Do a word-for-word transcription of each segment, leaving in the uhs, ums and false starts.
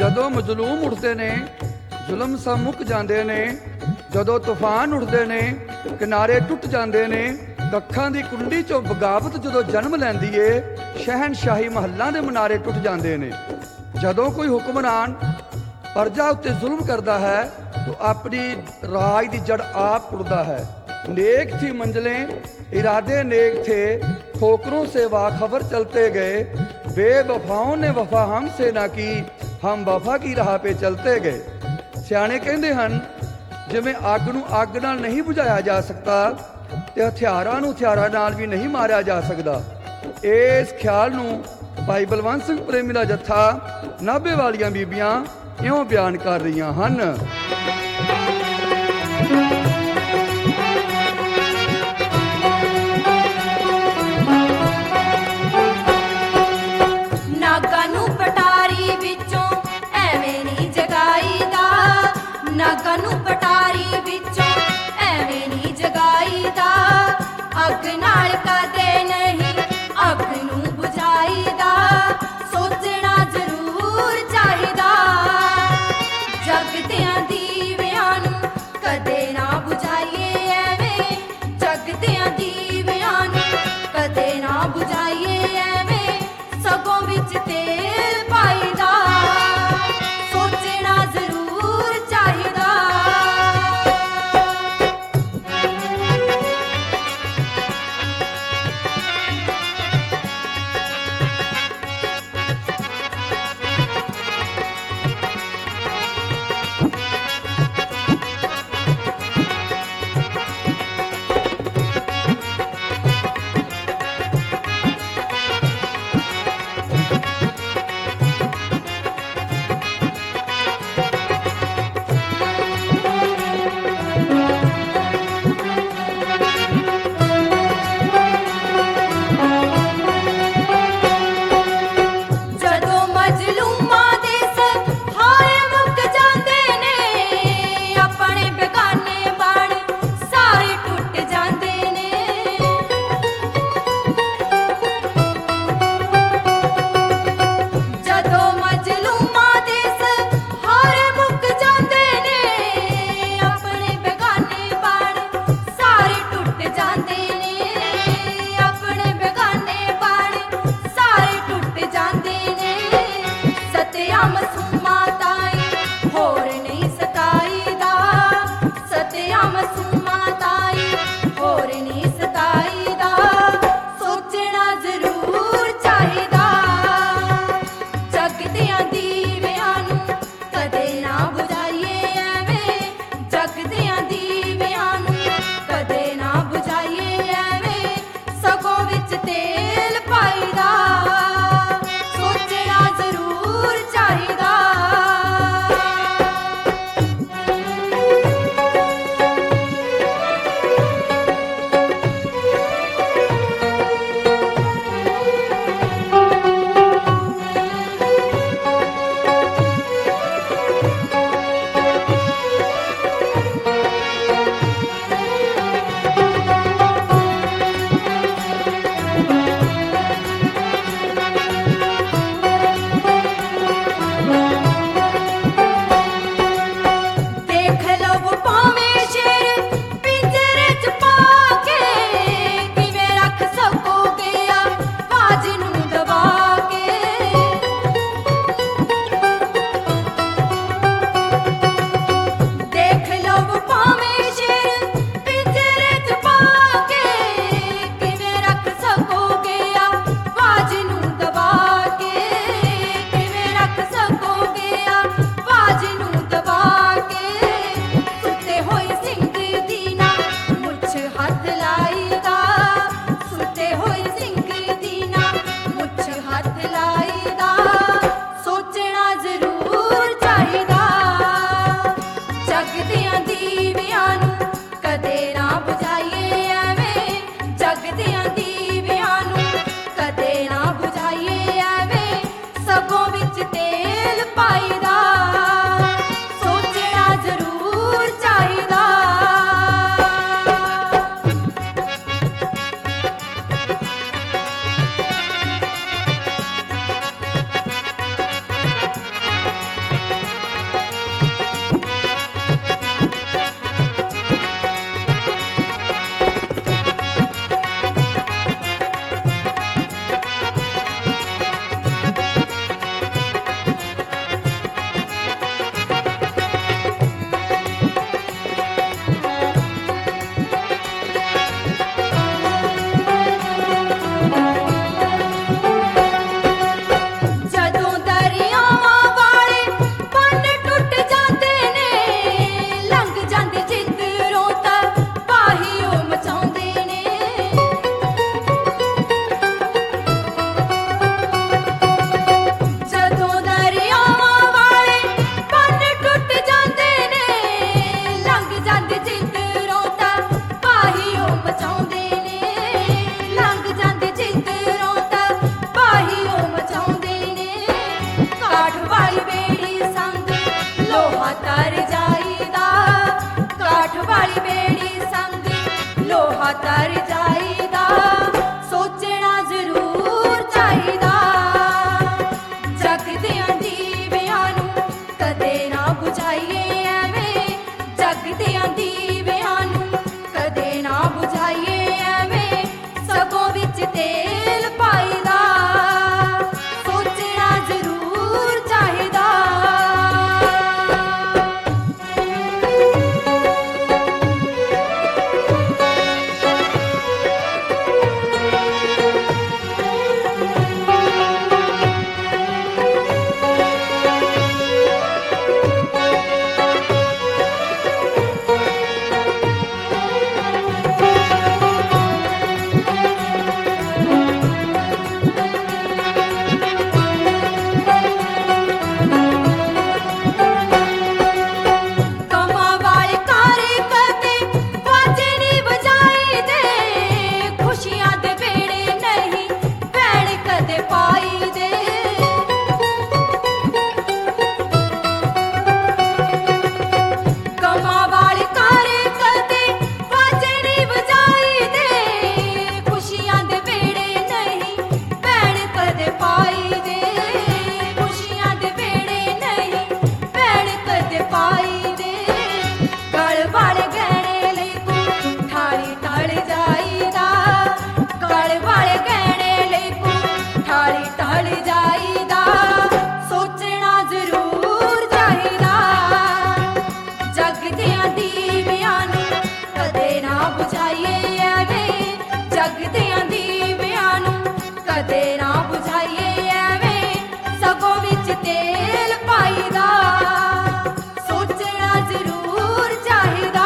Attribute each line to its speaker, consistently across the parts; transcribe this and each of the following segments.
Speaker 1: ਜਦੋਂ ਮਜ਼ਲੂਮ ਉੱਠਦੇ ਨੇ, ਜ਼ੁਲਮ ਸਭ ਮੁੱਕ ਜਾਂਦੇ ਨੇ। ਜਦੋਂ ਤੂਫਾਨ ਉੱਠਦੇ ਨੇ, ਕਿਨਾਰੇ ਟੁੱਟ ਜਾਂਦੇ ਨੇ। ਕੱਖਾਂ ਦੀ ਕੁੰਡੀ ਚੋਂ ਬਗਾਵਤ ਜਦੋਂ ਜਨਮ ਲੈਂਦੀ ਏ, ਸ਼ਹਿਨਸ਼ਾਹੀ ਮਹੱਲਾਂ ਦੇ ਮਨਾਰੇ ਟੁੱਟ ਜਾਂਦੇ ਨੇ। ਜਦੋਂ ਕੋਈ ਹੁਕਮਰਾਨ ਪ੍ਰਜਾ ਉੱਤੇ ਜ਼ੁਲਮ ਕਰਦਾ ਹੈ ਤਾਂ ਆਪਣੀ ਰਾਜ ਦੀ ਜੜ ਆਪ ਟੁੱਟਦਾ ਹੈ। नेक थी मंजिलें, इरादे नेक थे, ठोकरों से बाखबर चलते गए। बेवफाओं ने वफा हमसे ना की, हम वफा की राह पे चलते गए। सियाणे कहते हैं जिवें अग नूं अग नाल नहीं बुझाया जा सकता ते हथियारां नूं हथियारां नाल भी नहीं मारिया जा सकता। इस ख्याल नूं भाई बलवंत सिंह प्रेमी दा जत्था नाभे वालियां बीबियां इउं बयान कर रहीआं हन।
Speaker 2: नागा नूं पटारी विचों एवें नी जगाईदा, अग नाल कदे नहीं अग नूं बुझाईदा। सोचना जरूर चाहीदा, जगदियां दीवियां नूं कदे ना बुझाईए एवें, जगदियां दीवियां नूं कदे ना बुझाईए एवें, सगों विच तेल पाईदा। सोचना जरूर चाहिदा। ਕਾਠ ਵਾਲੀ ਬੇੜੀ ਸੰਗ ਲੋਹਾ ਤਰ ਜਾਈਦਾ, ਕਾਠ ਵਾਲੀ ਬੇੜੀ ਸੰਗ ਲੋਹਾ ਤਰ ਜਾਈਦਾ, ਸੋਚਣਾ ਜ਼ਰੂਰ ਚਾਹੀਦਾ। ਜਗ ਦਿਆਂ ਦੀਵਿਆਂ ਨੂੰ ਕਦੇ ਨਾ ਬੁਝਾਈਏ ਐਵੇਂ, ਜਗ ਦਿਆਂ ਦੀਵਿਆਂ ਨੂੰ ਕਦੇ ਨਾ ਬੁਝਾਈਏ ਐਵੇਂ, ਸਗੋਂ ਵਿੱਚ ਤੇਲ ਪਾਈਦਾ, ਸੋਚਣਾ ਜ਼ਰੂਰ ਚਾਹੀਦਾ। ਕਮਾਂ ਵਾਲੇ ਘਰ ਕਦੇ ਬਾਜੇ ਨਹੀਂ ਵਜਾਈਦੇ, ਖੁਸ਼ੀਆਂ ਦੇ ਵੇੜੇ ਨਹੀਂ ਭੈਣ ਕਦੇ ਪਾਈਦੇ। ਕਮਾਂ ਵਾਲੇ ਘਰ ਕਦੇ ਬਾਜੇ ਨਹੀਂ ਵਜਾਈਦੇ, ਖੁਸ਼ੀਆਂ ਦੇ ਵੇੜੇ ਨਹੀਂ ਭੈਣ ਕਦੇ ਪਾਈਦੇ, ਖੁਸ਼ੀਆਂ ਦੇ ਵੇੜੇ ਨਹੀਂ ਭੈਣ ਕਦੇ ਪਾਈਦੇ। ਗਲ ਵਾਲੇ ਗਹਿਣੇ ਲਈ ਤੂੰ ਠਾਲੀ ਠਾਲ ਜਾਈਦਾ, ਗਲ ਵਾਲੇ ਗਹਿਣੇ ਲਈ ਤੂੰ ਠਾਲੀ ਠਾਲ ਜਾਈਦਾ, ਸੋਚਣਾ ਜ਼ਰੂਰ ਚਾਹੀਦਾ। ਜਗ ਦਿਆਂ ਦੀਵਿਆਂ ਨੂੰ ਕਦੇ ਨਾ ਬੁਝਾਈਏ ਐਵੇਂ, ਜਗ ਦਿਆਂ ਦੀਵਿਆਂ ਨੂੰ ਕਦੇ ਨਾ ਬੁਝਾਈਏ ਐਵੇਂ, ਸਗੋਂ ਵਿੱਚ ਤੇਲ ਪਾਈਦਾ, ਸੋਚਣਾ ਜ਼ਰੂਰ ਚਾਹੀਦਾ।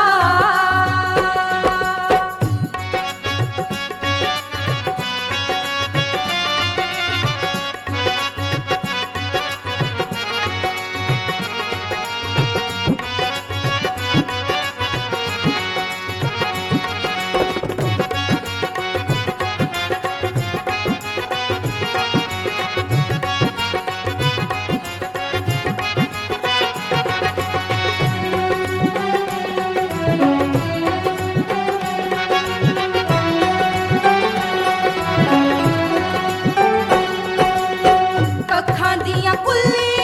Speaker 2: ਕੱਖਾਂ ਦੀਆਂ ਕੁੱਲੀਆਂ